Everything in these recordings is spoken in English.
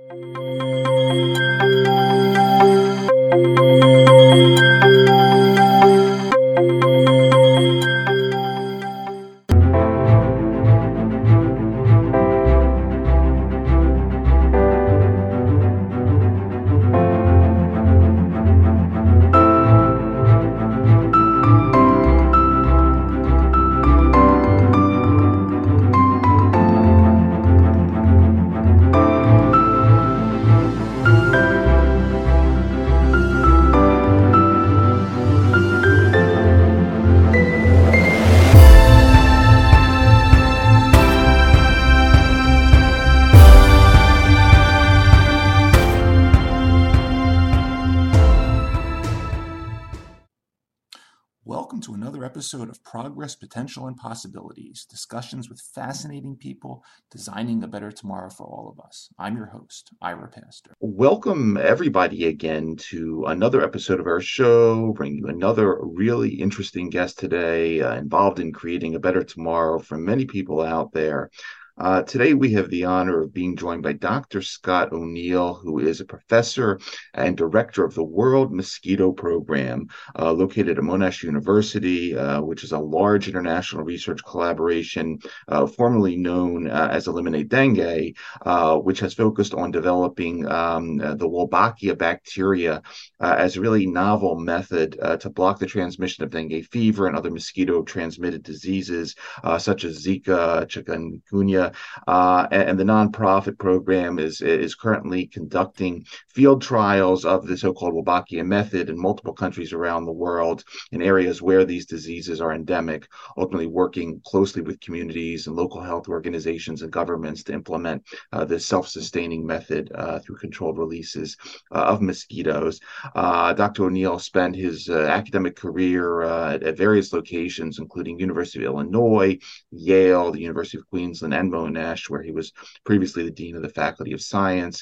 Welcome to another episode of Progress, Potential, and Possibilities, discussions with fascinating people designing a better tomorrow for all of us. I'm your host, Ira Pastor. Welcome, everybody, again to another episode of our show. Bring you another really interesting guest today, involved in creating a better tomorrow for many people out there. Today, we have the honor of being joined by Dr. Scott O'Neill, who is a professor and director of the World Mosquito Program, located at Monash University, which is a large international research collaboration, formerly known as Eliminate Dengue, which has focused on developing the Wolbachia bacteria as a really novel method to block the transmission of dengue fever and other mosquito-transmitted diseases, such as Zika, chikungunya. And the nonprofit program is currently conducting field trials of the so-called Wolbachia method in multiple countries around the world in areas where these diseases are endemic, ultimately working closely with communities and local health organizations and governments to implement this self-sustaining method through controlled releases of mosquitoes. Dr. O'Neill spent his academic career at various locations, including University of Illinois, Yale, the University of Queensland, and Monash, where he was previously the Dean of the Faculty of Science.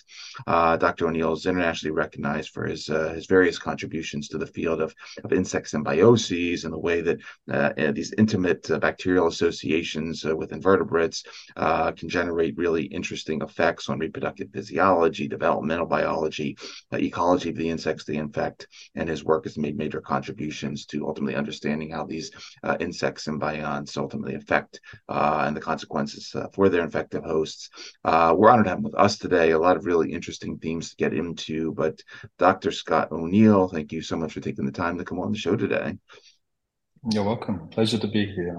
Dr. O'Neill is internationally recognized for his various contributions to the field of insect symbioses and the way that these intimate bacterial associations with invertebrates can generate really interesting effects on reproductive physiology, developmental biology, ecology of the insects they infect, and his work has made major contributions to ultimately understanding how these insect symbionts ultimately affect and the consequences for their infective hosts. We're honored to have him with us today. A lot of really interesting themes to get into, but Dr. Scott O'Neill, thank you so much for taking the time to come on the show today. You're welcome. Pleasure to be here.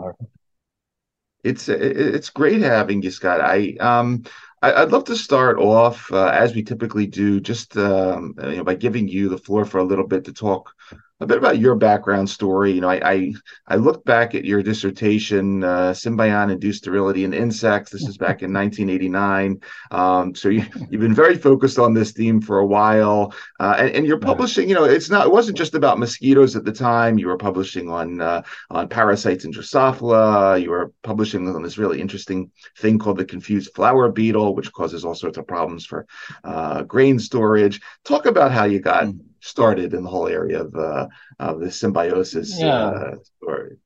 It's great having you, Scott. I'd love to start off as we typically do, just by giving you the floor for a little bit to talk a bit about your background story. I looked back at your dissertation, Symbiont-Induced Sterility in Insects. This is back in 1989. So you've been very focused on this theme for a while, and you're publishing. It wasn't just about mosquitoes at the time. You were publishing on parasites in Drosophila. You were publishing on this really interesting thing called the confused flower beetle, which causes all sorts of problems for grain storage. Talk about how you got started in the whole area of the symbiosis story.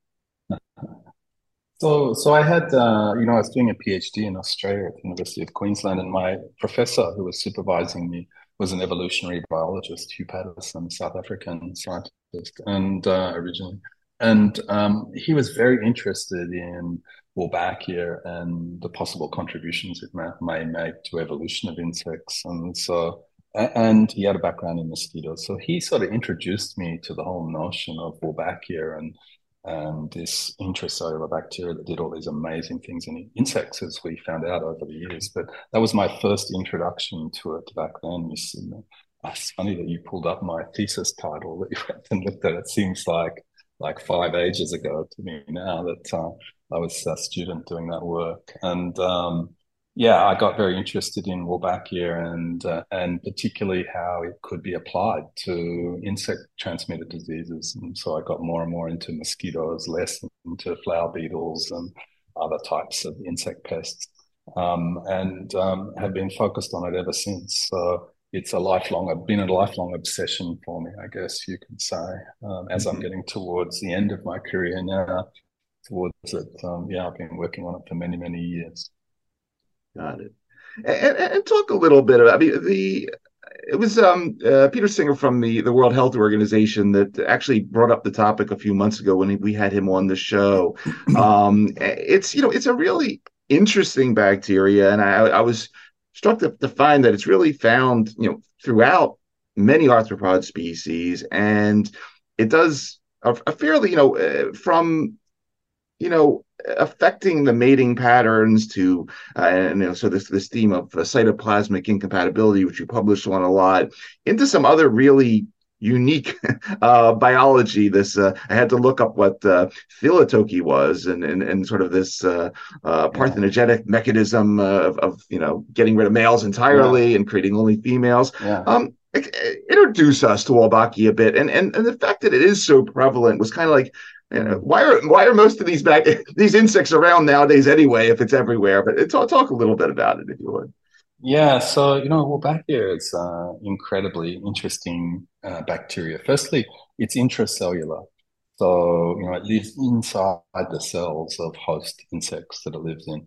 So I had, I was doing a PhD in Australia at the University of Queensland, and my professor who was supervising me was an evolutionary biologist, Hugh Patterson, South African scientist, and originally, and he was very interested in Wolbachia and the possible contributions it may make to evolution of insects, and he had a background in mosquitoes. So he sort of introduced me to the whole notion of Wolbachia and this intracellular bacteria that did all these amazing things in insects, as we found out over the years. But that was my first introduction to it back then. It's funny that you pulled up my thesis title that you went and looked at. It seems like 5 ages ago to me now that I was a student doing that work. And I got very interested in Wolbachia and particularly how it could be applied to insect-transmitted diseases. And so I got more and more into mosquitoes, less into flower beetles and other types of insect pests, and have been focused on it ever since. So it's been a lifelong obsession for me, I guess you could say, as I'm getting towards the end of my career now, towards it. I've been working on it for many, many years. Got it. And talk a little bit about, I mean, it was Peter Singer from the World Health Organization that actually brought up the topic a few months ago when we had him on the show. It's it's a really interesting bacteria, and I was struck to find that it's really found throughout many arthropod species, and it does a fairly from affecting the mating patterns to and so this theme of cytoplasmic incompatibility, which you publish on a lot, into some other really unique biology. This I had to look up what philitoky was, and sort of this parthenogenetic mechanism of getting rid of males entirely and creating only females. Introduce us to Wolbachia a bit, and the fact that it is so prevalent was kind of like, why are most of these insects around nowadays anyway if it's everywhere? But talk a little bit about it if you would. Yeah, so Wolbachia is incredibly interesting bacteria. Firstly, it's intracellular. So, it lives inside the cells of host insects that it lives in.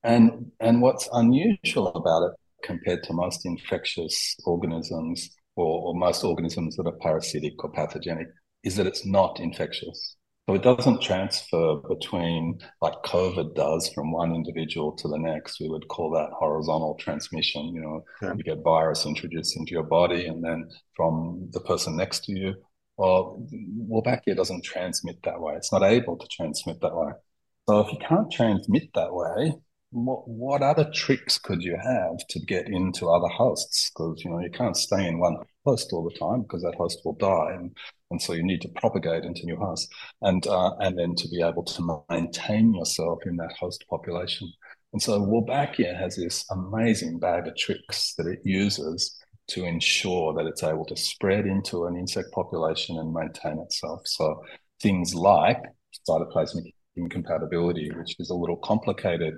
And what's unusual about it compared to most infectious organisms or most organisms that are parasitic or pathogenic is that it's not infectious. So it doesn't transfer between, like COVID does, from one individual to the next. We would call that horizontal transmission. You get virus introduced into your body and then from the person next to you. Well, Wolbachia doesn't transmit that way. It's not able to transmit that way. So if you can't transmit that way, what other tricks could you have to get into other hosts? Because, you can't stay in one host all the time because that host will die. And so you need to propagate into new hosts and then to be able to maintain yourself in that host population. And so Wolbachia has this amazing bag of tricks that it uses to ensure that it's able to spread into an insect population and maintain itself. So things like cytoplasmic incompatibility, which is a little complicated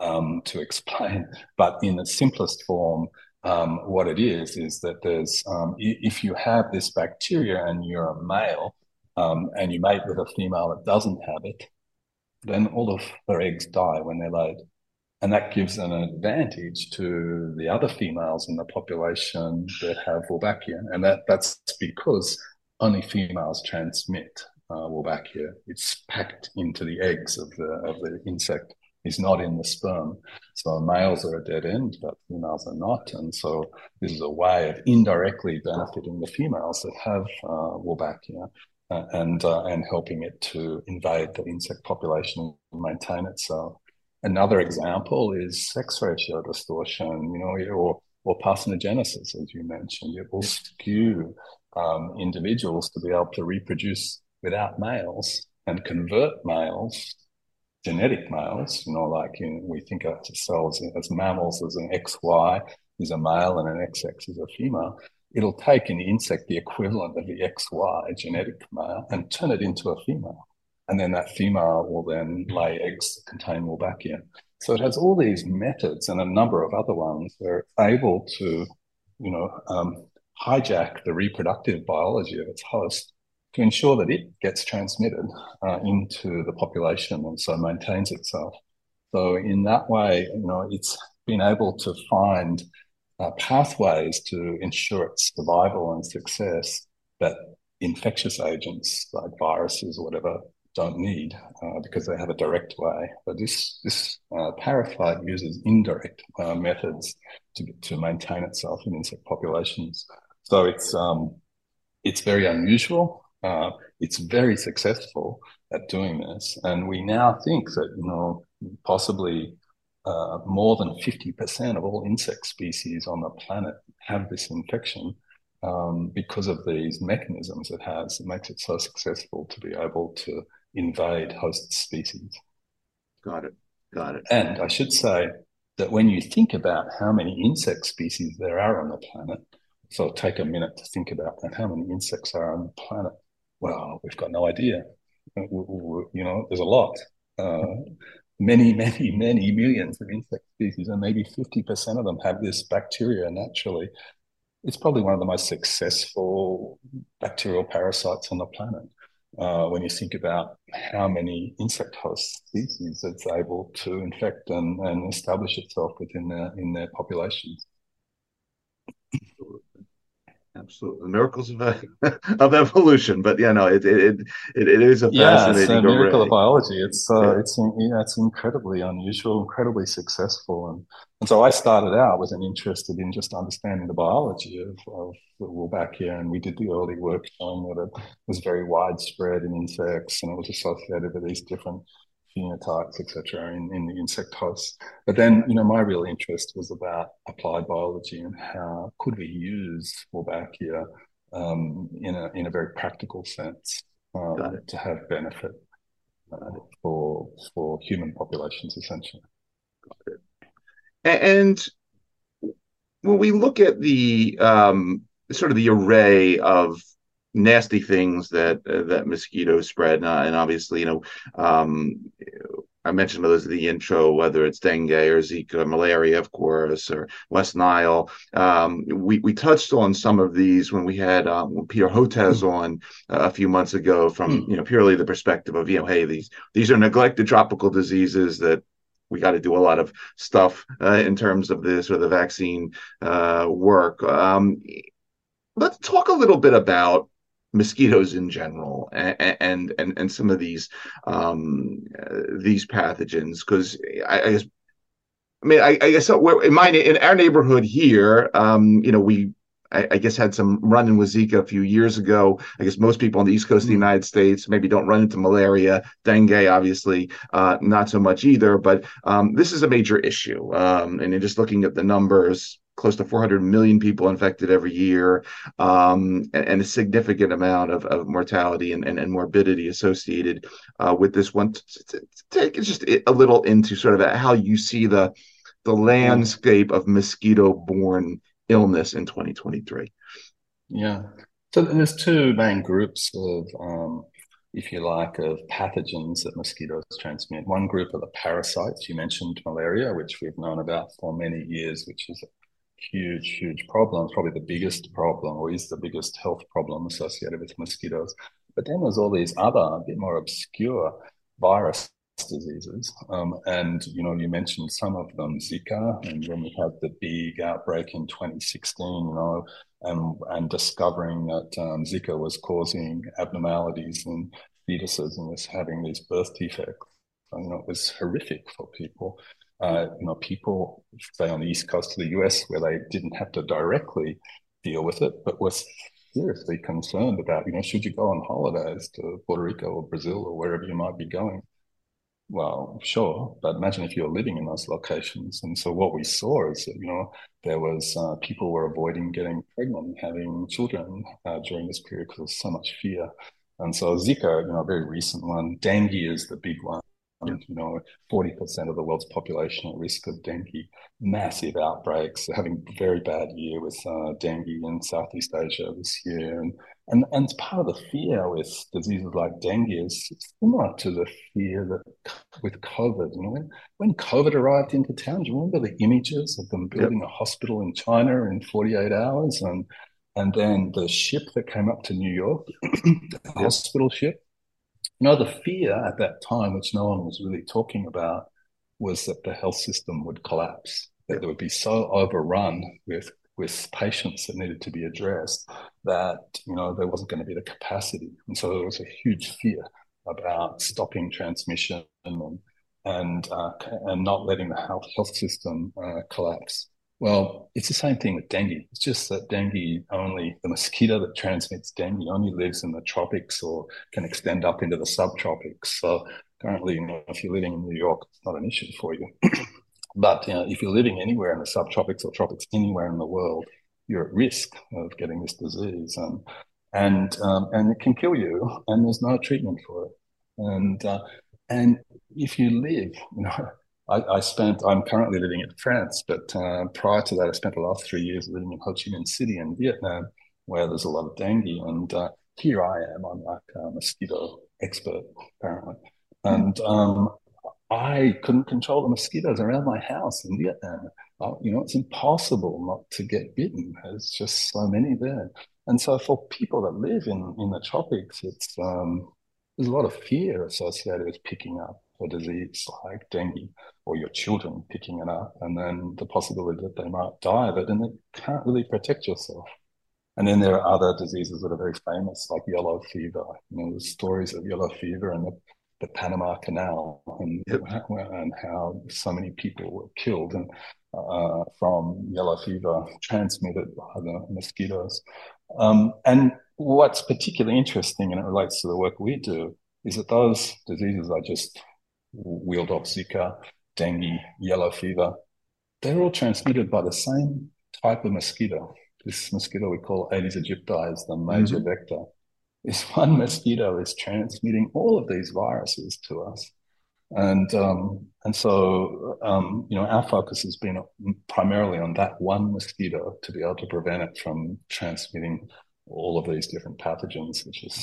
to explain, but in the simplest form, what it is that there's if you have this bacteria and you're a male and you mate with a female that doesn't have it, then all of their eggs die when they're laid. And that gives an advantage to the other females in the population that have Wolbachia. And that's because only females transmit Wolbachia. It's packed into the eggs of the insect. Is not in the sperm. So males are a dead end, but females are not. And so this is a way of indirectly benefiting the females that have Wolbachia and helping it to invade the insect population and maintain itself. Another example is sex ratio distortion, or parthenogenesis, as you mentioned. It will skew individuals to be able to reproduce without males and convert males, genetic males, we think of ourselves as mammals as an XY is a male and an XX is a female. It'll take in the insect the equivalent of the XY genetic male and turn it into a female. And then that female will then lay eggs that contain Wolbachia. So it has all these methods and a number of other ones where it's able to, hijack the reproductive biology of its host to ensure that it gets transmitted into the population and so maintains itself. So in that way, it's been able to find pathways to ensure its survival and success that infectious agents like viruses or whatever don't need because they have a direct way. But this parasite uses indirect methods to maintain itself in insect populations. So it's very unusual. It's very successful at doing this. And we now think that, possibly more than 50% of all insect species on the planet have this infection because of these mechanisms it has. It makes it so successful to be able to invade host species. Got it. And I should say that when you think about how many insect species there are on the planet, so take a minute to think about that, how many insects are on the planet. Well, we've got no idea. There's a lot. Many, many, many millions of insect species, and maybe 50% of them have this bacteria naturally. It's probably one of the most successful bacterial parasites on the planet. when you think about how many insect host species it's able to infect and establish itself within in their populations. Absolutely, miracles of of evolution. But yeah, no, it is a Yeah, it's a fascinating miracle of array. biology. Yeah, It's incredibly unusual, incredibly successful, and so I started out with an interest in just understanding the biology of the Wolbachia, and we did the early work showing that it was very widespread in insects, and it was associated with these different phenotypes, etc., in the insect hosts. But then, my real interest was about applied biology and how could we use Wolbachia in a very practical sense got it. to have benefit for human populations, essentially. And when we look at the sort of the array of nasty things that mosquitoes spread, and obviously, I mentioned those in the intro, whether it's dengue or Zika, malaria, of course, or West Nile. We touched on some of these when we had Peter Hotez on a few months ago, from purely the perspective of hey, these are neglected tropical diseases that we got to do a lot of stuff in terms of this or the vaccine work. Let's talk a little bit about mosquitoes in general and some of these pathogens, because I guess I guess so in our neighborhood here, I guess had some run-in with Zika a few years ago. I guess most people on the East Coast of the United States maybe don't run into malaria. Dengue, obviously, not so much either. But this is a major issue. And just looking at the numbers, close to 400 million people infected every year, and a significant amount of mortality and morbidity associated with this one. Take just a little into sort of how you see the landscape of mosquito-borne illness in 2023. Yeah. So there's two main groups of, if you like, of pathogens that mosquitoes transmit. One group are the parasites. You mentioned malaria, which we've known about for many years, which is a huge, huge problem. It's probably the biggest problem, or is the biggest health problem associated with mosquitoes. But then there's all these other, a bit more obscure virus diseases. And, you mentioned some of them, Zika, and when we had the big outbreak in 2016, and discovering that Zika was causing abnormalities in fetuses and was having these birth defects. It was horrific for people. People, say, on the East Coast of the US, where they didn't have to directly deal with it, but were seriously concerned about, should you go on holidays to Puerto Rico or Brazil or wherever you might be going? Well, sure, but imagine if you're living in those locations. And so what we saw is that, there was people were avoiding getting pregnant and having children during this period because of so much fear. And so Zika, a very recent one. Dengue is the big one. 40% of the world's population at risk of dengue, massive outbreaks. They're having a very bad year with dengue in Southeast Asia this year. And part of the fear with diseases like dengue is similar to the fear that with COVID. When COVID arrived into town, do you remember the images of them building a hospital in China in 48 hours? And then the ship that came up to New York, the hospital ship. The fear at that time, which no one was really talking about, was that the health system would collapse, that it would be so overrun with patients that needed to be addressed that, there wasn't going to be the capacity. And so there was a huge fear about stopping transmission and not letting the health system collapse. Well, it's the same thing with dengue. It's just that the mosquito that transmits dengue only lives in the tropics or can extend up into the subtropics. So currently, if you're living in New York, it's not an issue for you. But if you're living anywhere in the subtropics or tropics anywhere in the world, you're at risk of getting this disease, and it can kill you, and there's no treatment for it. And if you live, I'm currently living in France, but prior to that, I spent the last 3 years living in Ho Chi Minh City in Vietnam, where there's a lot of dengue. And here I am, I'm like a mosquito expert, apparently. And I couldn't control the mosquitoes around my house in Vietnam. It's impossible not to get bitten. There's just so many there. And so for people that live in the tropics, there's a lot of fear associated with picking up a disease like dengue, or your children picking it up, and then the possibility that they might die of it, and you can't really protect yourself. And then there are other diseases that are very famous, like yellow fever. The stories of yellow fever and the Panama Canal, Yep. and how so many people were killed from yellow fever transmitted by the mosquitoes. And what's particularly interesting, and it relates to the work we do, is that those diseases I just wheeled off, Zika, dengue, yellow fever, they're all transmitted by the same type of mosquito. This mosquito we call Aedes aegypti is the major vector. This one mosquito is transmitting all of these viruses to us. And so, our focus has been primarily on that one mosquito to be able to prevent it from transmitting all of these different pathogens, which is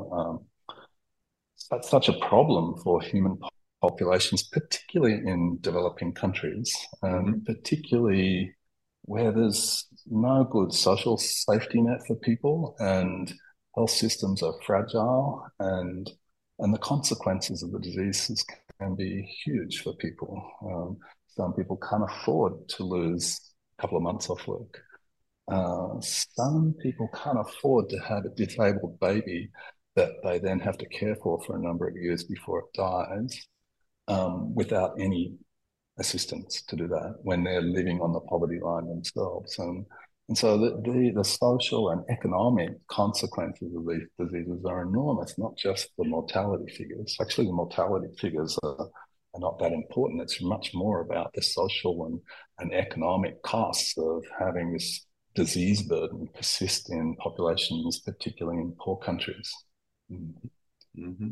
such a problem for human populations, particularly in developing countries, particularly where there's no good social safety net for people, and health systems are fragile, and the consequences of the diseases can be huge for people. Some people can't afford to lose a couple of months off work. Some people can't afford to have a disabled baby that they then have to care for a number of years before it dies, without any assistance to do that when they're living on the poverty line themselves. And so the social and economic consequences of these diseases are enormous, not just the mortality figures. Actually, the mortality figures are not that important. It's much more about the social and economic costs of having this disease burden persist in populations, particularly in poor countries. Mm-hmm.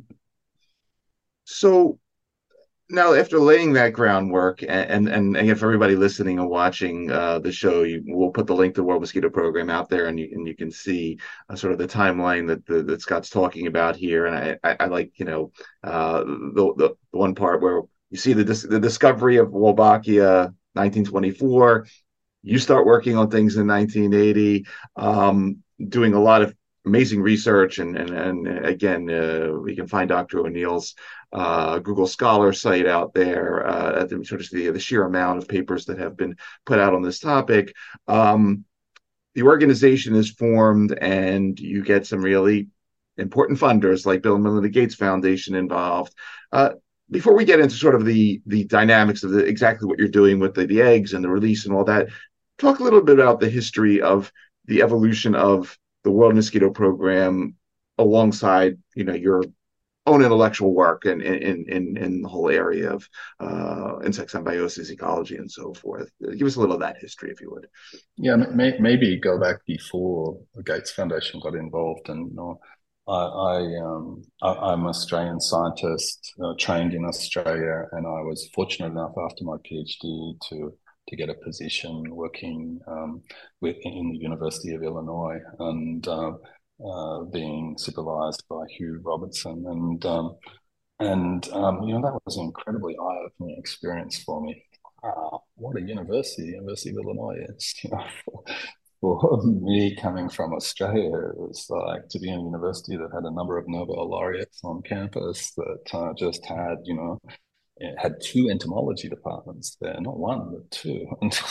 So now, after laying that groundwork, and again, for everybody listening and watching the show, we'll put the link to the World Mosquito Program out there, and you can see sort of the timeline that Scott's talking about here. And I like the one part where you see the discovery of Wolbachia, 1924. You start working on things in 1980, doing a lot of amazing research, and again, we can find Dr. O'Neill's Google Scholar site out there, sort of the sheer amount of papers that have been put out on this topic. The organization is formed, and you get some really important funders like Bill and Melinda Gates Foundation involved. Before we get into sort of the dynamics of exactly what you're doing with the eggs and the release and all that, talk a little bit about the history of the evolution of the World Mosquito Program alongside, your own intellectual work and in the whole area of insect symbiosis, ecology, and so forth. Give us a little of that history, if you would. Yeah, maybe go back before the Gates Foundation got involved. And I'm an Australian scientist, trained in Australia, and I was fortunate enough after my PhD to get a position working in the University of Illinois, and being supervised by Hugh Robertson, and that was an incredibly eye-opening experience for me. What a University of Illinois is! For me, coming from Australia, it was like to be in a university that had a number of Nobel laureates on campus, that just had, it had two entomology departments there, not one, but two.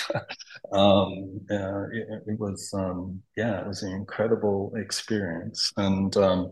It was an incredible experience. And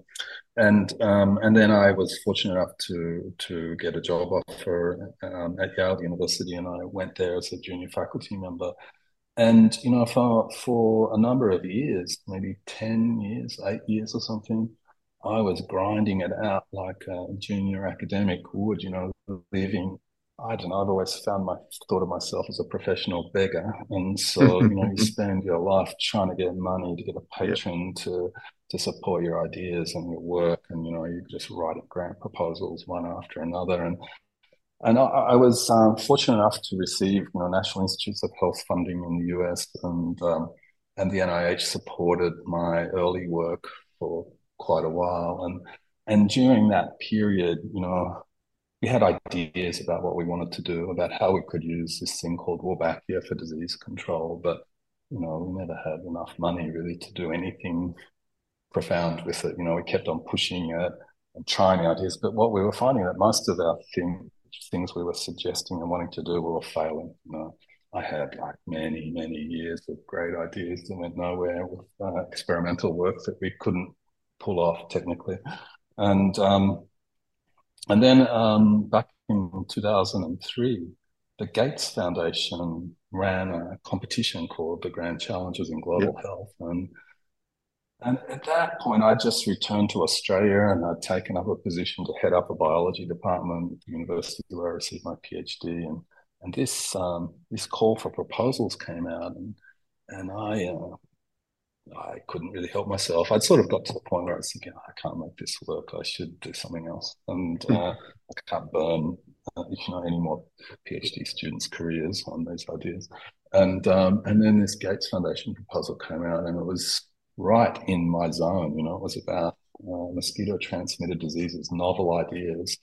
then I was fortunate enough to get a job offer at Yale University, and I went there as a junior faculty member. And for a number of years, maybe 10 years, 8 years or something, I was grinding it out like a junior academic would, living. I don't know, I've always thought of myself as a professional beggar. And so, you spend your life trying to get money to get a patron to support your ideas and your work. And, you just write grant proposals one after another. And I was fortunate enough to receive, National Institutes of Health funding in the US, and the NIH supported my early work for quite a while. And during that period, we had ideas about what we wanted to do, about how we could use this thing called Wolbachia for disease control, but we never had enough money really to do anything profound with it. We kept on pushing it. and trying ideas. But what we were finding that most of our things we were suggesting and wanting to do were failing. I had like many years of great ideas that went nowhere with experimental work that we couldn't pull off technically. And then back in 2003, the Gates Foundation ran a competition called the Grand Challenges in Global Health. And at that point, I just returned to Australia and I'd taken up a position to head up a biology department at the university where I received my PhD. And this call for proposals came out, and I couldn't really help myself. I'd sort of got to the point where I was thinking, I can't make this work. I should do something else, and I can't burn any more PhD students' careers on these ideas. And then this Gates Foundation proposal came out, and it was right in my zone. It was about mosquito transmitted diseases, novel ideas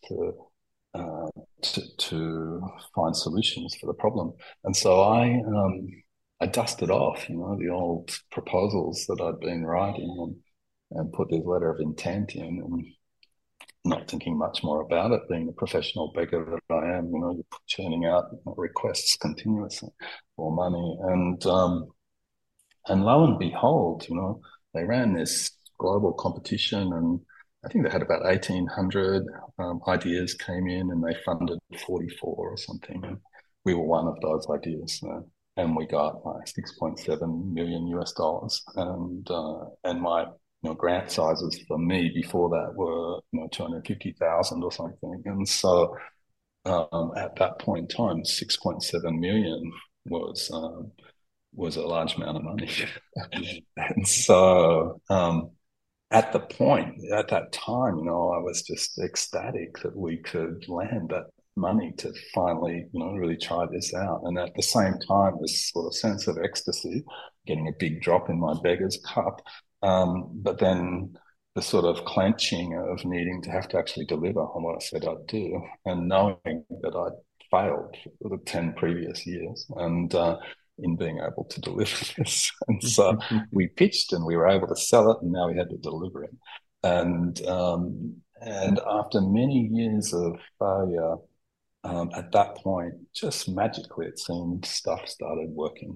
to find solutions for the problem. And so I dusted off, the old proposals that I'd been writing and put this letter of intent in, and not thinking much more about it, being the professional beggar that I am, you're churning out requests continuously for money. And lo and behold, they ran this global competition, and I think they had about 1,800 ideas came in, and they funded 44 or something. And we were one of those ideas, and we got like $6.7 million US, and my grant sizes for me before that were 250,000 or something. And so at that point in time, 6.7 million was a large amount of money. And so at that time, I was just ecstatic that we could land that money to finally, really try this out. And at the same time, this sort of sense of ecstasy, getting a big drop in my beggar's cup, but then the sort of clenching of needing to have to actually deliver on what I said I'd do, and knowing that I'd failed for the 10 previous years, and in being able to deliver this. And so we pitched and we were able to sell it, and now we had to deliver it. And after many years of failure, at that point, just magically, it seemed stuff started working.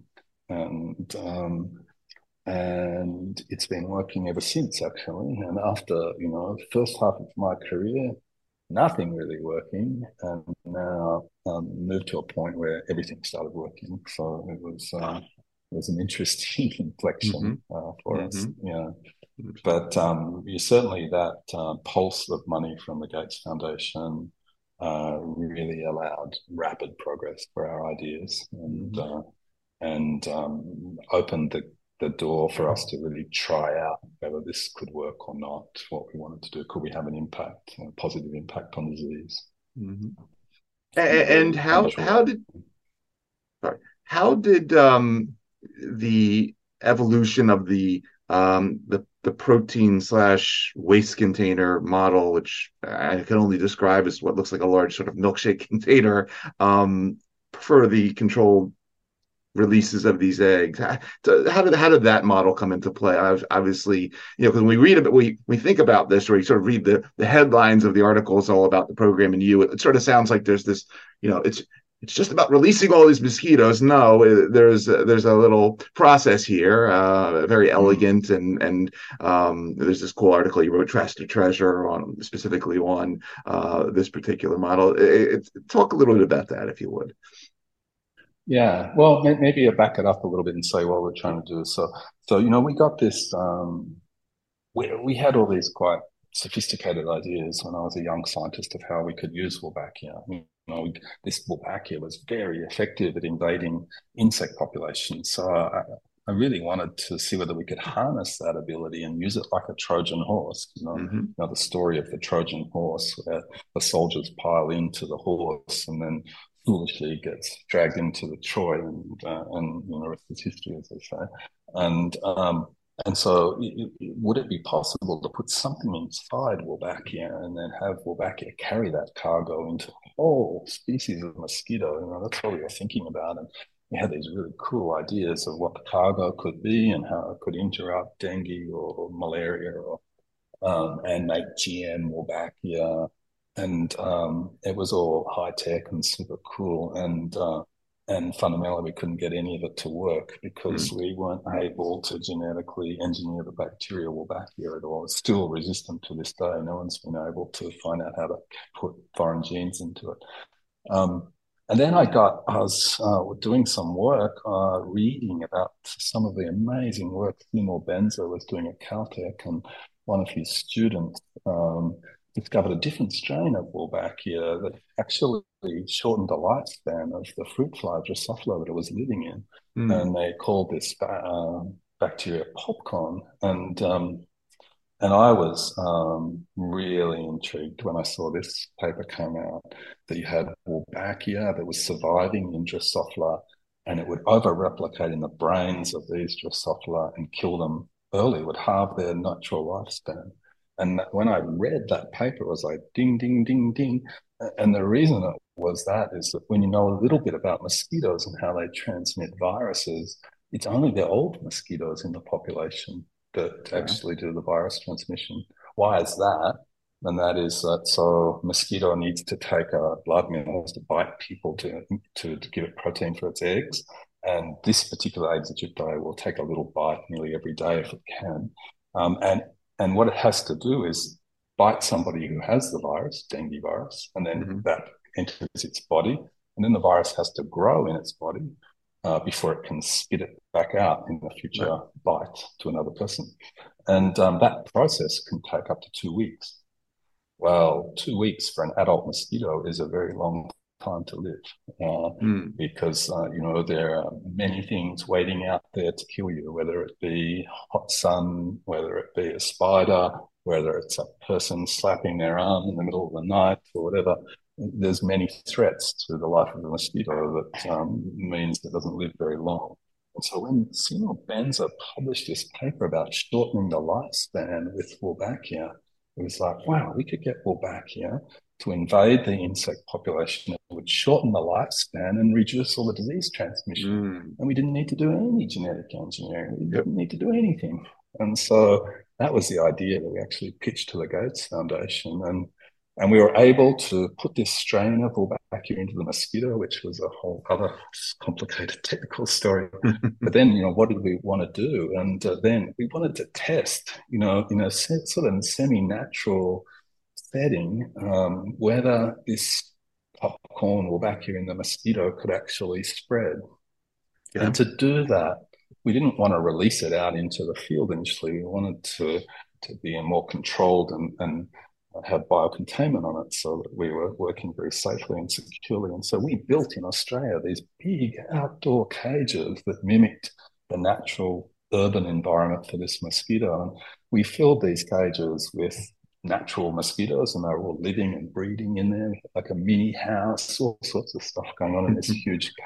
And it's been working ever since, actually. And after, the first half of my career, nothing really working, and now moved to a point where everything started working. So it was an interesting inflection for us. Yeah. But certainly that pulse of money from the Gates Foundation really allowed rapid progress for our ideas, and opened the door for us to really try out whether this could work or not, what we wanted to do. Could we have an impact, a positive impact on disease? And how did the evolution of the protein / waste container model, which I can only describe as what looks like a large sort of milkshake container, for the controlled releases of these eggs, how did that model come into play? Obviously, because when we read about, we think about this, or you sort of read the headlines of the articles all about the program, and it sort of sounds like there's this, it's just about releasing all these mosquitoes. No, there's a little process here, very elegant, and there's this cool article you wrote, Trash to Treasure, specifically on this particular model. Talk a little bit about that, if you would. Yeah, well, maybe I'll back it up a little bit and say what we're trying to do. So we got this. We had all these quite sophisticated ideas when I was a young scientist of how we could use Wolbachia. This Wolbachia was very effective at invading insect populations. So I really wanted to see whether we could harness that ability and use it like a Trojan horse. The story of the Trojan horse, where the soldiers pile into the horse and then foolishly gets dragged into the Troy, and the rest is history, as they say. And so would it be possible to put something inside Wolbachia and then have Wolbachia carry that cargo into a whole species of mosquito? That's what we were thinking about. And we had these really cool ideas of what the cargo could be and how it could interrupt dengue or malaria or and make GM Wolbachia. And it was all high tech and super cool. And fundamentally, we couldn't get any of it to work because we weren't able to genetically engineer the bacteria Wolbachia at all. It's still resistant to this day. No one's been able to find out how to put foreign genes into it. And then I was doing some work, reading about some of the amazing work Seymour Benzer was doing at Caltech, and one of his students discovered a different strain of Wolbachia that actually shortened the lifespan of the fruit fly Drosophila that it was living in. And they called this bacteria popcorn. And I was really intrigued when I saw this paper come out, that you had Wolbachia that was surviving in Drosophila, and it would over-replicate in the brains of these Drosophila and kill them early, it would halve their natural lifespan. And when I read that paper, it was like ding, ding, ding, ding. And the reason it was that is that when you know a little bit about mosquitoes and how they transmit viruses, it's only the old mosquitoes in the population that actually do the virus transmission. Why is that? And that is that so mosquito needs to take a blood meal to bite people to give it protein for its eggs. And this particular Aedes aegypti will take a little bite nearly every day if it can. And what it has to do is bite somebody who has the virus, dengue virus, and then that enters its body. And then the virus has to grow in its body before it can spit it back out in the future bite to another person. And that process can take up to 2 weeks. Well, 2 weeks for an adult mosquito is a very long time to live because, there are many things waiting out there to kill you, whether it be hot sun, whether it be a spider, whether it's a person slapping their arm in the middle of the night or whatever. There's many threats to the life of the mosquito that means it doesn't live very long. And so when Seymour Benzer published this paper about shortening the lifespan with Wolbachia, it was like, wow, we could get Wolbachia to invade the insect population. It would shorten the lifespan and reduce all the disease transmission. And we didn't need to do any genetic engineering. We didn't need to do anything. And so that was the idea that we actually pitched to the Gates Foundation. And we were able to put this strain of Wolbachia into the mosquito, which was a whole other complicated technical story. But then, what did we want to do? And then we wanted to test, in a sort of semi-natural setting, whether this popcorn Wolbachia in the mosquito could actually spread. Yeah. And to do that, we didn't want to release it out into the field initially. We wanted to be more controlled and have biocontainment on it so that we were working very safely and securely. And so we built in Australia these big outdoor cages that mimicked the natural urban environment for this mosquito. And we filled these cages with natural mosquitoes, and they were all living and breeding in there, like a mini house, all sorts of stuff going on in these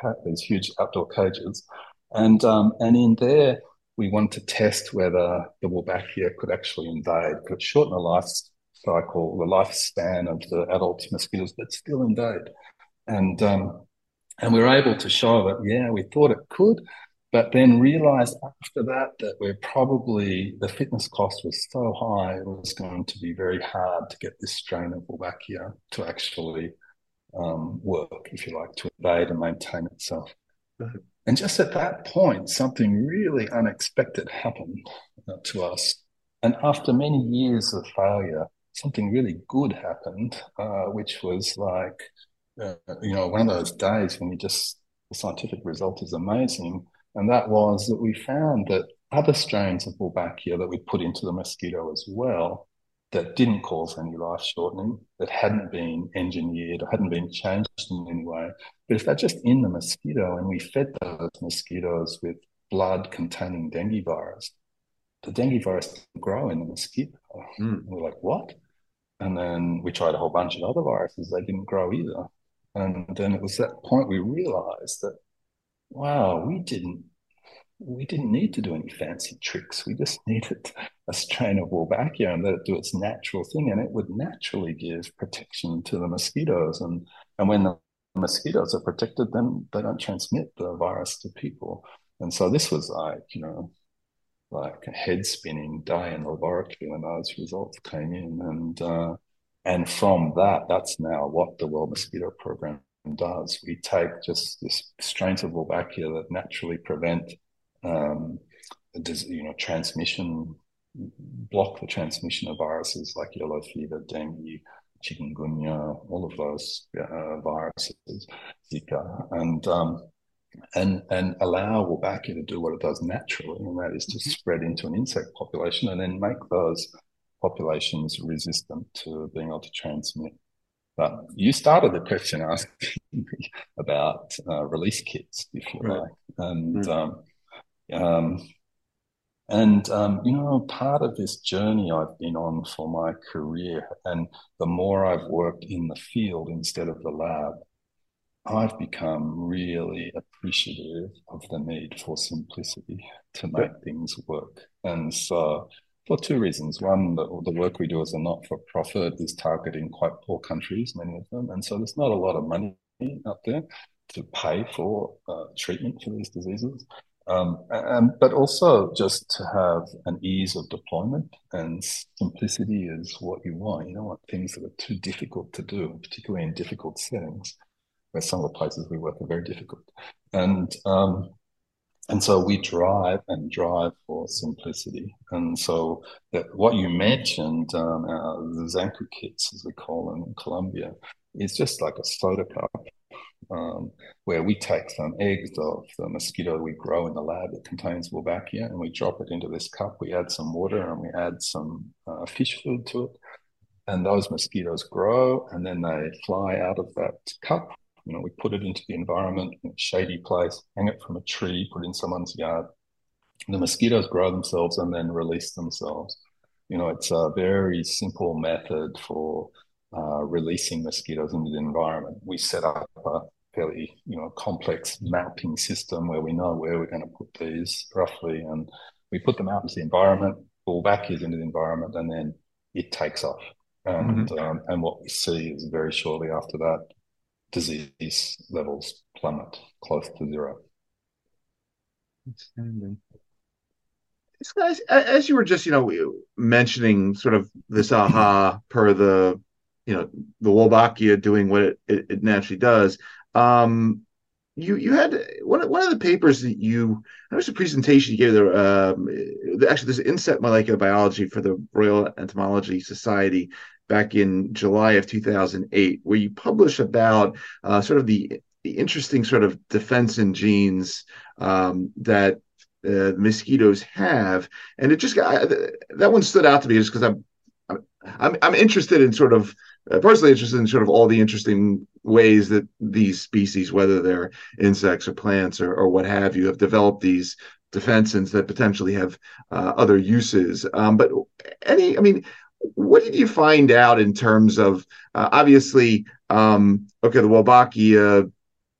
huge outdoor cages. And in there, we wanted to test whether the Wolbachia could actually invade, could shorten the lifespan of the adult mosquitoes, but still invade. And we were able to show that, yeah, we thought it could, but then realized after that the fitness cost was so high, it was going to be very hard to get this strain of Wolbachia to actually work, if you like, to invade and maintain itself. Right. And just at that point, something really unexpected happened to us. And after many years of failure, something really good happened, which was like, one of those days when the scientific result is amazing. And that was that we found that other strains of Wolbachia that we put into the mosquito as well, that didn't cause any life shortening, that hadn't been engineered or hadn't been changed in any way. But if they're just in the mosquito and we fed those mosquitoes with blood containing dengue virus, the dengue virus didn't grow in the mosquito. And we're like, what? And then we tried a whole bunch of other viruses, they didn't grow either. And then it was that point we realized that, wow, we didn't need to do any fancy tricks. We just needed a strain of Wolbachia and let it do its natural thing, and it would naturally give protection to the mosquitoes. And when the mosquitoes are protected, then they don't transmit the virus to people. And so this was like, like a head spinning day in the laboratory when those results came in. And from that, that's now what the World Mosquito Program does. We take just this strains of Wolbachia that naturally prevent transmission, block the transmission of viruses like yellow fever, dengue, chikungunya, all of those viruses, Zika, and allow Wolbachia to do what it does naturally, and that is to spread into an insect population and then make those populations resistant to being able to transmit. But you started the question asking me about release kits, if you like, part of this journey I've been on for my career, and the more I've worked in the field instead of the lab, I've become really appreciative of the need for simplicity to make things work. And so, for two reasons. One, the work we do as a not-for-profit is targeting quite poor countries, many of them. And so there's not a lot of money out there to pay for treatment for these diseases. But also just to have an ease of deployment, and simplicity is what you want. You don't want things that are too difficult to do, particularly in difficult settings, where some of the places we work are very difficult. And so we drive for simplicity. And so what you mentioned, the Zanku kits, as we call them in Colombia, is just like a soda cup, where we take some eggs of the mosquito we grow in the lab that contains Wolbachia, and we drop it into this cup. We add some water and we add some fish food to it. And those mosquitoes grow, and then they fly out of that cup. We put it into the environment in a shady place, hang it from a tree, put it in someone's yard. The mosquitoes grow themselves and then release themselves. It's a very simple method for releasing mosquitoes into the environment. We set up a fairly, complex mapping system where we know where we're going to put these roughly, and we put them out into the environment, pull back into the environment, and then it takes off. And what we see is very shortly after that, disease levels plummet close to zero. Outstanding. Guys, as you were just, mentioning sort of this aha per the Wolbachia doing what it naturally does. You had one of the papers that there was a presentation you gave there. Actually, this insect molecular biology for the Royal Entomology Society back in July of 2008, where you publish about sort of the interesting sort of defensin genes that mosquitoes have, and it just that one stood out to me just because I'm interested in sort of personally interested in sort of all the interesting ways that these species, whether they're insects or plants or what have you, have developed these defensins that potentially have other uses. But what did you find out in terms of obviously, the Wolbachia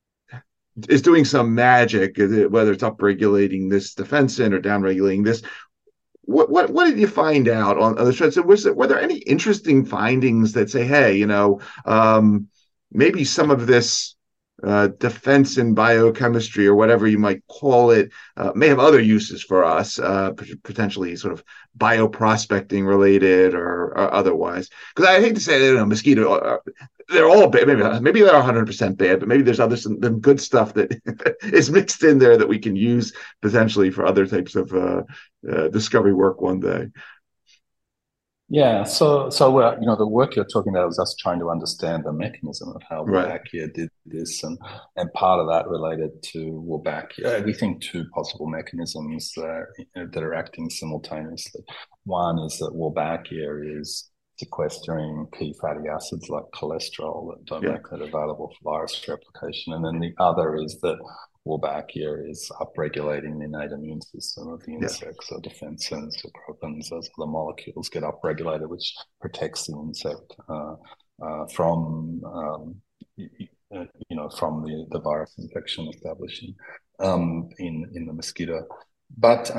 is doing some magic, whether it's upregulating this defensin or downregulating this. What did you find out on the thread? So were there any interesting findings that say, hey, maybe some of this defense in biochemistry or whatever you might call it may have other uses for us, potentially sort of bioprospecting related or otherwise? Because I hate to say that mosquito, they're all bad. Maybe they're 100% bad, but maybe there's some good stuff that is mixed in there that we can use potentially for other types of discovery work one day. Yeah, so the work you're talking about is us trying to understand the mechanism of how Wolbachia did this, and part of that related to Wolbachia. We think two possible mechanisms that are acting simultaneously. One is that Wolbachia is sequestering key fatty acids like cholesterol that don't make that available for virus replication, and then the other is that Wolbachia is upregulating the innate immune system of the insect, so defensins, tropins, those other molecules get upregulated, which protects the insect from the virus infection establishing in the mosquito. But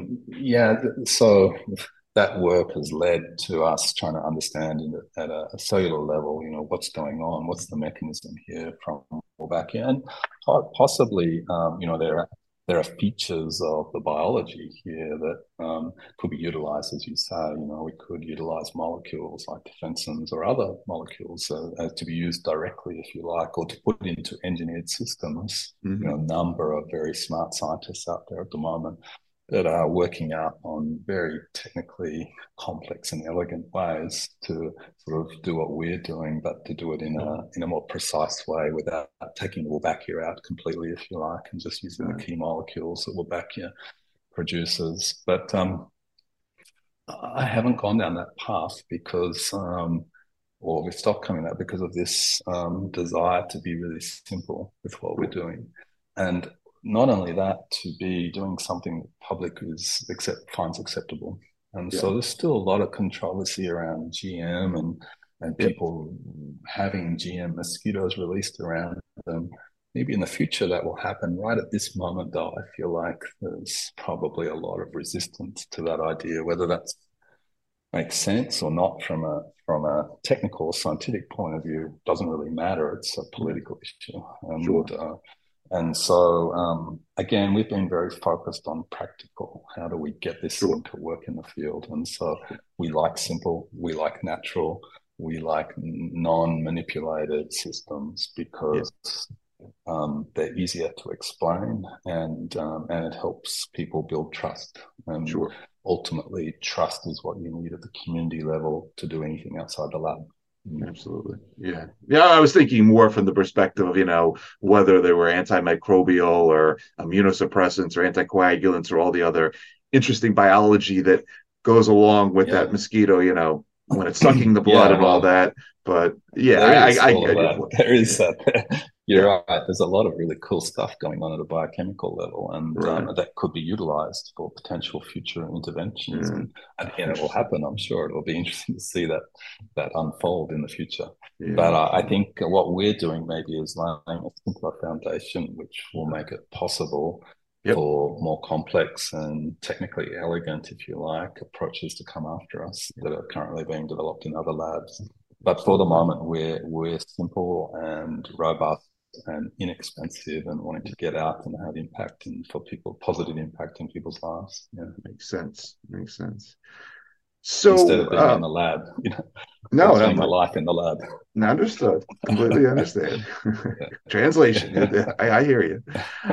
so that work has led to us trying to understand at a cellular level, what's going on, what's the mechanism here from Wolbachia, and possibly, there there are features of the biology here that could be utilized, as you say. We could utilize molecules like defensins or other molecules to be used directly, if you like, or to put into engineered systems. Mm-hmm. A number of very smart scientists out there at the moment that are working out on very technically complex and elegant ways to sort of do what we're doing, but to do it in a more precise way without taking the Wolbachia out completely, if you like, and just using the key molecules that Wolbachia produces. But I haven't gone down that path because, or we've stopped coming that because of this desire to be really simple with what we're doing. And not only that, to be doing something the public finds acceptable. And so there's still a lot of controversy around GM and people having GM mosquitoes released around them. Maybe in the future that will happen. Right at this moment, though, I feel like there's probably a lot of resistance to that idea, whether that makes sense or not from a technical or scientific point of view doesn't really matter. It's a political issue. And so, again, we've been very focused on practical. How do we get this thing to work in the field? And so we like simple, we like natural, we like non-manipulated systems because they're easier to explain and it helps people build trust. And ultimately, trust is what you need at the community level to do anything outside the lab. Absolutely. Yeah. I was thinking more from the perspective of, whether they were antimicrobial or immunosuppressants or anticoagulants or all the other interesting biology that goes along with that mosquito, when it's sucking the blood and all that. But there is that. You're right. There's a lot of really cool stuff going on at a biochemical level, and that could be utilized for potential future interventions. And it will happen. I'm sure it will be interesting to see that unfold in the future. But I think what we're doing maybe is laying a simpler foundation, which will make it possible for more complex and technically elegant, if you like, approaches to come after us that are currently being developed in other labs. But for the moment, we're simple and robust and inexpensive and wanting to get out and have impact for people, positive impact in people's lives. Makes sense. So instead of being in the lab, living the life in the lab. Understood. Completely understand. Translation. I hear you.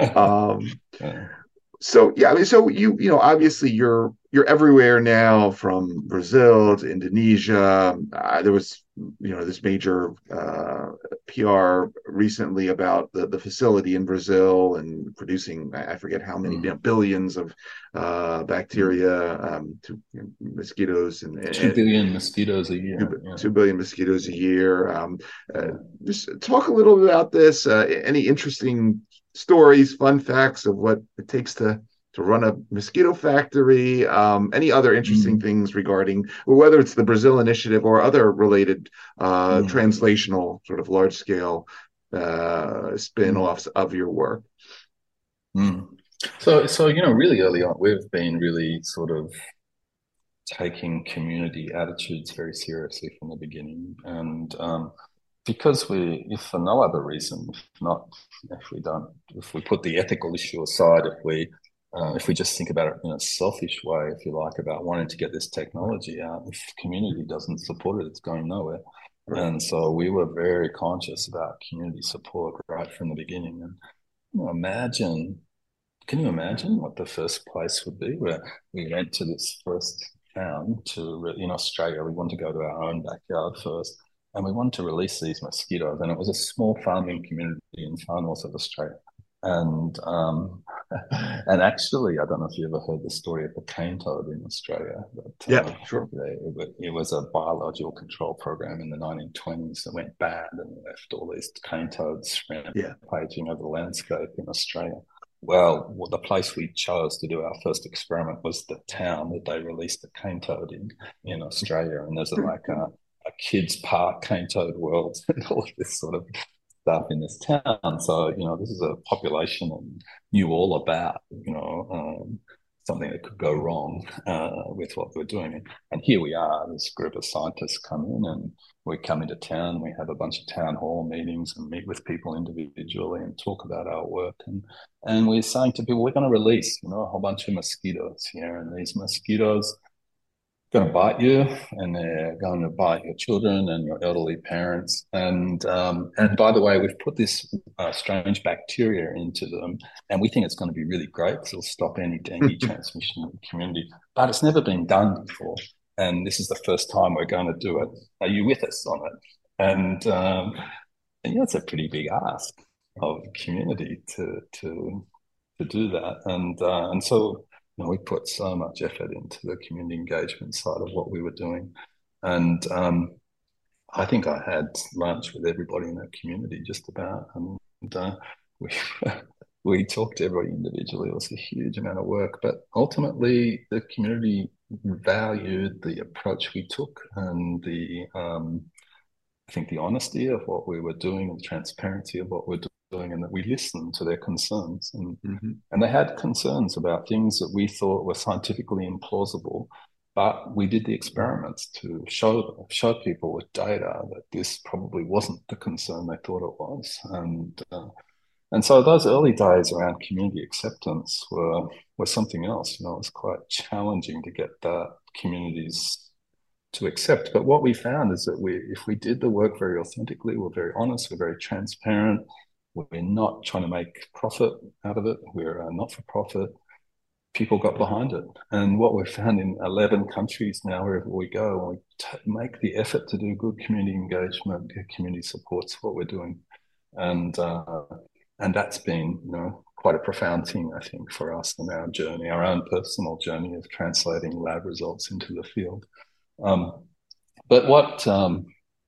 So you obviously you're everywhere now, from Brazil to Indonesia. There was this major PR recently about the facility in Brazil and producing, I forget how many billions of bacteria to mosquitoes and 2 billion mosquitoes a year. 2 billion mosquitoes a year. Just talk a little bit about this. Any interesting stories, fun facts of what it takes to run a mosquito factory, any other interesting things regarding whether it's the Brazil initiative or other related translational sort of large scale spin-offs of your work. So really early on, we've been really sort of taking community attitudes very seriously from the beginning. And because if for no other reason, if we put the ethical issue aside, if we just think about it in a selfish way, if you like, about wanting to get this technology out, if the community doesn't support it, it's going nowhere. And so we were very conscious about community support right from the beginning. And can you imagine what the first place would be where we went to this first town in Australia? We wanted to go to our own backyard first. And we wanted to release these mosquitoes, and it was a small farming community in far north of Australia. And actually, I don't know if you ever heard the story of the cane toad in Australia. But, sure. It was a biological control program in the 1920s that went bad and left all these cane toads rampaging over the landscape in Australia. Well, the place we chose to do our first experiment was the town that they released the cane toad in Australia, and there's a kids park, cane toad world, and all of this sort of stuff in this town. So this is a population that knew all about something that could go wrong with what we're doing. And here we are, this group of scientists come in, and we come into town, we have a bunch of town hall meetings and meet with people individually and talk about our work. And we're saying to people, we're going to release, a whole bunch of mosquitoes here, and these mosquitoes going to bite you, and they're going to bite your children and your elderly parents. And by the way, we've put this strange bacteria into them, and we think it's going to be really great because it'll stop any dengue transmission in the community. But it's never been done before, and this is the first time we're going to do it. Are you with us on it? And it's a pretty big ask of the community to do that, and so. We put so much effort into the community engagement side of what we were doing. And I think I had lunch with everybody in the community just about. And we talked to everybody individually. It was a huge amount of work. But ultimately, the community valued the approach we took and I think the honesty of what we were doing and the transparency of what we're doing, and that we listened to their concerns. And they had concerns about things that we thought were scientifically implausible, but we did the experiments to show people with data that this probably wasn't the concern they thought it was. And so those early days around community acceptance were something else. It was quite challenging to get that communities to accept. But what we found is that if we did the work very authentically, we're very honest, we're very transparent, we're not trying to make profit out of it, we're not for profit, people got behind it. And what we've found in 11 countries now, wherever we go, we make the effort to do good community engagement, community supports what we're doing. And that's been, quite a profound thing, I think, for us in our journey, our own personal journey of translating lab results into the field. But what, to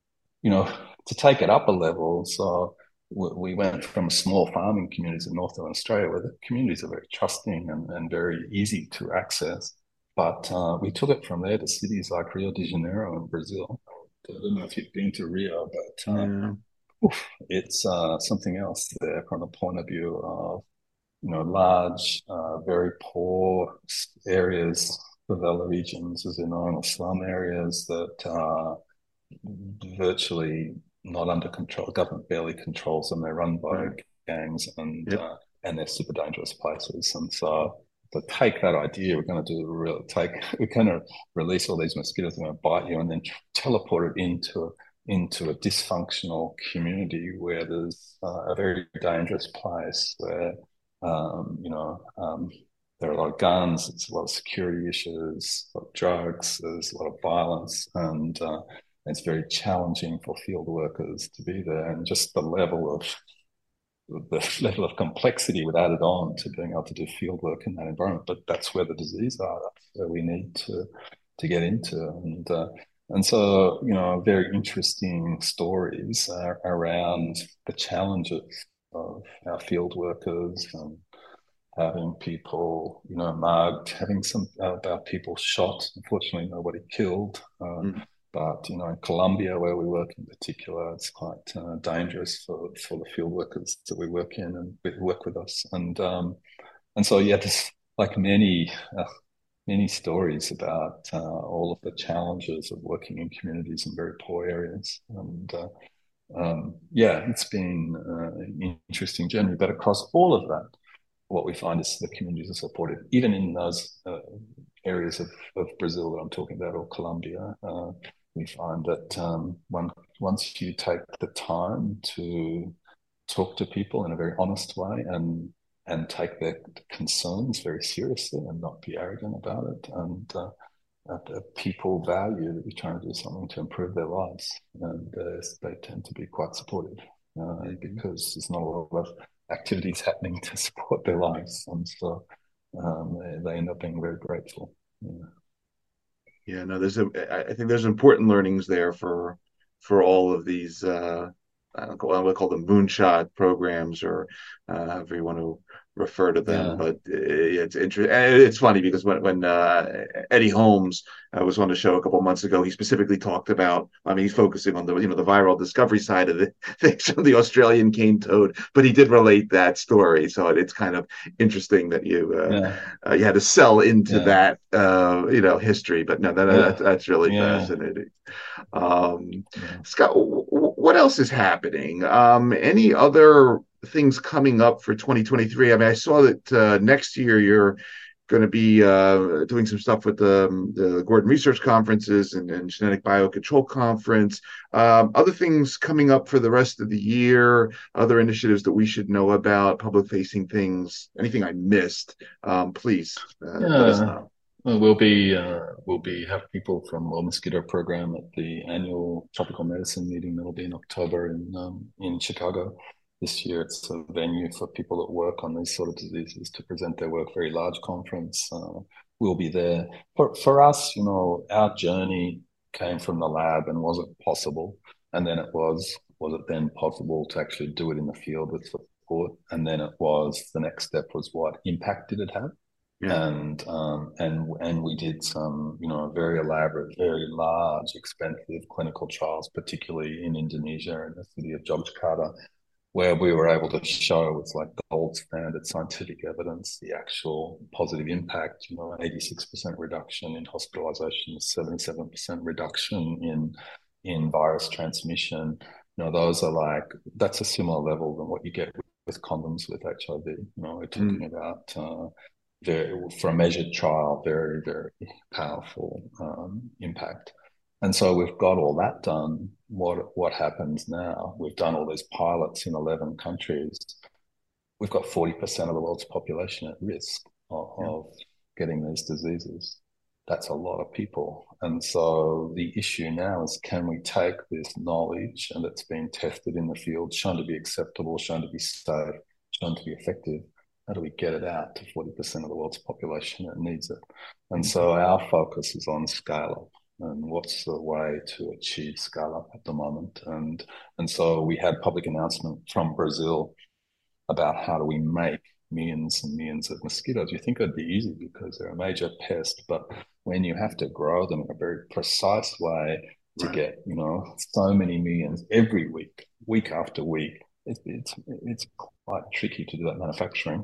take it up a level, so we went from small farming communities in Northern Australia, where the communities are very trusting and very easy to access. But we took it from there to cities like Rio de Janeiro in Brazil. I don't know if you've been to Rio, but it's something else there from the point of view of, large, very poor areas, favela regions, as they're known, or slum areas that are virtually not under control. Government barely controls them. They're run by gangs, and they're super dangerous places. And so to take that idea, we're going to release all these mosquitoes that are going to bite you, and then teleport it into a dysfunctional community where there's a very dangerous place where there are a lot of guns, it's a lot of security issues, a lot of drugs, there's a lot of violence, and it's very challenging for field workers to be there. And just the level of complexity was added on to being able to do field work in that environment. But that's where the disease are, that's where we need to get into. And so, very interesting stories around the challenges of our field workers and having people, mugged, having about people shot. Unfortunately, nobody killed. But, in Colombia, where we work in particular, it's quite dangerous for the field workers that we work in and work with us. And so, there's like many stories about all of the challenges of working in communities in very poor areas. And it's been an interesting journey. But across all of that, what we find is the communities are supportive, even in those areas of Brazil that I'm talking about, or Colombia. We find that once you take the time to talk to people in a very honest way and take their concerns very seriously and not be arrogant about it, and people value that you're trying to do something to improve their lives, and they tend to be quite supportive because there's not a lot of activities happening to support their lives, and so they end up being very grateful. I think there's important learnings there for all of these I don't know what we call them, moonshot programs, or however you want to refer to them. Yeah. But it's interesting. It's funny because when Eddie Holmes was on the show a couple of months ago, he specifically talked about. I mean, he's focusing on the viral discovery side of the things from the Australian cane toad, but he did relate that story. So it's kind of interesting that Yeah. you had to sell into Yeah. that history. But no, Yeah. that's really Yeah. fascinating. Um, Yeah. Scott, what else is happening? Any other things coming up for 2023? I mean, I saw that next year you're going to be doing some stuff with the Gordon Research Conferences and Genetic Biocontrol Conference. Other things coming up for the rest of the year, other initiatives that we should know about, public facing things, anything I missed, please let us Yeah. know. We'll be have people from World Mosquito Program at the annual tropical medicine meeting that'll be in October in Chicago. This year, it's a venue for people that work on these sort of diseases to present their work. Very large conference. We'll be there. For us, our journey came from the lab and was it possible, and then it was it then possible to actually do it in the field with support, and then it was the next step was what impact did it have, Yeah. and we did some very elaborate, very large, expensive clinical trials, particularly in Indonesia in the city of Yogyakarta, where we were able to show with like gold standard scientific evidence the actual positive impact. 86% reduction in hospitalization, 77% reduction in virus transmission. Those are that's a similar level than what you get with condoms with HIV. We're talking about for a measured trial, very, very powerful impact. And so we've got all that done. What happens now? We've done all these pilots in 11 countries. We've got 40% of the world's population at risk of getting these diseases. That's a lot of people. And so the issue now is, can we take this knowledge, and it's been tested in the field, shown to be acceptable, shown to be safe, shown to be effective, how do we get it out to 40% of the world's population that needs it? And so our focus is on scale up, and what's the way to achieve scale up at the moment. And so we had public announcement from Brazil about how do we make millions and millions of mosquitoes. You think it'd be easy because they're a major pest, but when you have to grow them in a very precise way to get, so many millions every week, week after week, it's quite tricky to do that manufacturing.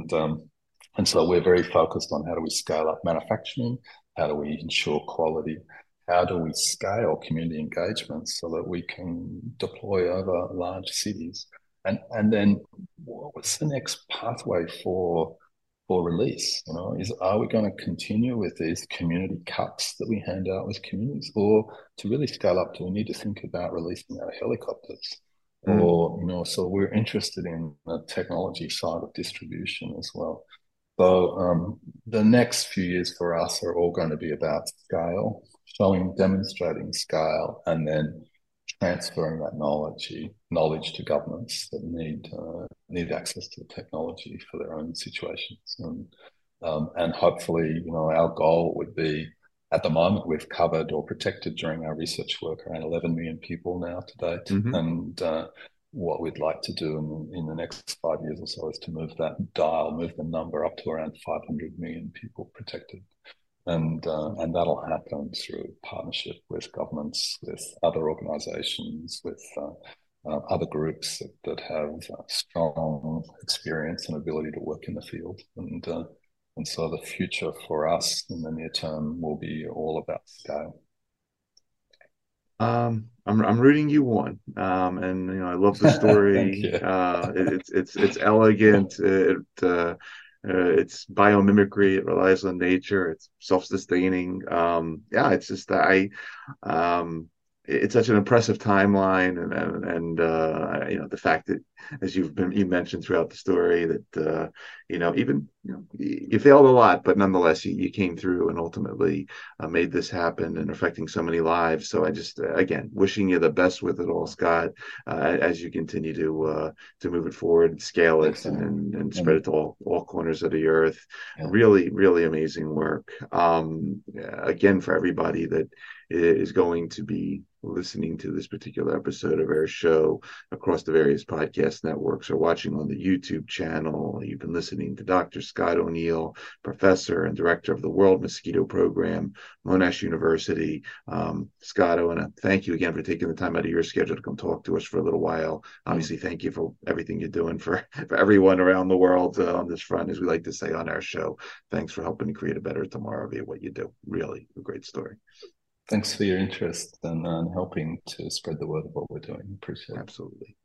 And so we're very focused on how do we scale up manufacturing, how do we ensure quality, how do we scale community engagement so that we can deploy over large cities. And then what's the next pathway for release? Are we going to continue with these community cups that we hand out with communities, or to really scale up, do we need to think about releasing our helicopters? Or so we're interested in the technology side of distribution as well. So the next few years for us are all going to be about scale, demonstrating scale, and then transferring that knowledge to governments that need access to the technology for their own situations. And hopefully, our goal would be, at the moment, we've covered or protected during our research work around 11 million people now to date. Mm-hmm. And what we'd like to do in the next 5 years or so is to move the number up to around 500 million people protected. And that'll happen through partnership with governments, with other organizations, with other groups that have strong experience and ability to work in the field. And so the future for us in the near term will be all about scale. I'm rooting you on, and I love the story. It's elegant. It's biomimicry. It relies on nature. It's self-sustaining. It's just it's such an impressive timeline, and the fact that as you mentioned throughout the story, that even you failed a lot, but nonetheless you came through and ultimately made this happen and affecting so many lives. So I just again wishing you the best with it all, Scott, as you continue to move it forward and scale it Thanks, and spread it to all corners of the earth. yeah. Really, really amazing work. Again, for everybody that is going to be listening to this particular episode of our show across the various podcast networks or watching on the YouTube channel. You've been listening to Dr. Scott O'Neill, professor and director of the World Mosquito Program, Monash University. Scott, I want to thank you again for taking the time out of your schedule to come talk to us for a little while. Obviously, thank you for everything you're doing for everyone around the world on this front, as we like to say on our show. Thanks for helping to create a better tomorrow via what you do. Really a great story. Thanks for your interest and helping to spread the word of what we're doing. Appreciate it. Absolutely.